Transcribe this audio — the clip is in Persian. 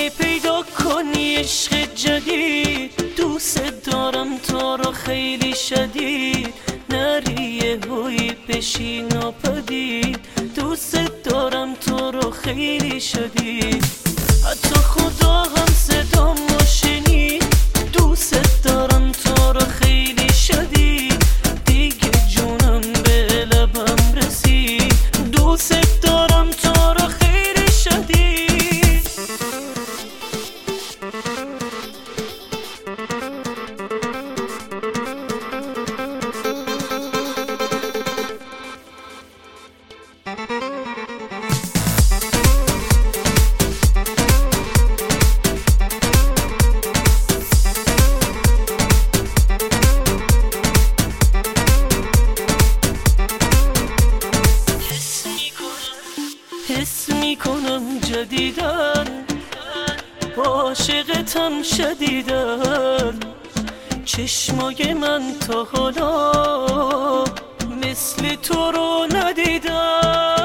اگه پیدا کنی عشق جدید، دوست دارم تو رو خیلی شدید، نری یهویی بشی ناپدید. دوست دارم تو رو خیلی شدید، حتی خدا هم صدامو شنید. دوست دارم تو رو خیلی شدید، دیگه جونم به لبم رسید. دوست دارم تو رو خیلی شدید. حس میکنم جدیدن عاشقتم شدیدن. چشمای من تا حالا مثل تو رو ندیدن.